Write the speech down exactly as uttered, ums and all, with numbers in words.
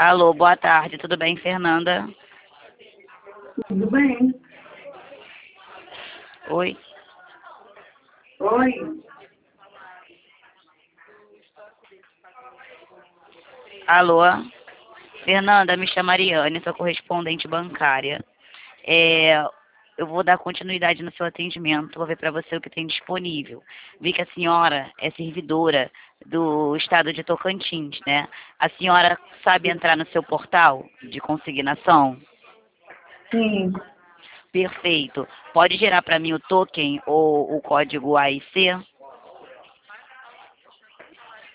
Alô, boa tarde, tudo bem, Fernanda? Tudo bem? Oi? Oi? Alô? Fernanda, me chama Ariane, sou correspondente bancária. É, eu vou dar continuidade no seu atendimento, vou ver para você o que tem disponível. Vi que a senhora é servidora do estado de Tocantins, né? A senhora sabe entrar no seu portal de consignação? Sim. Perfeito. Pode gerar para mim o token ou o código A I C?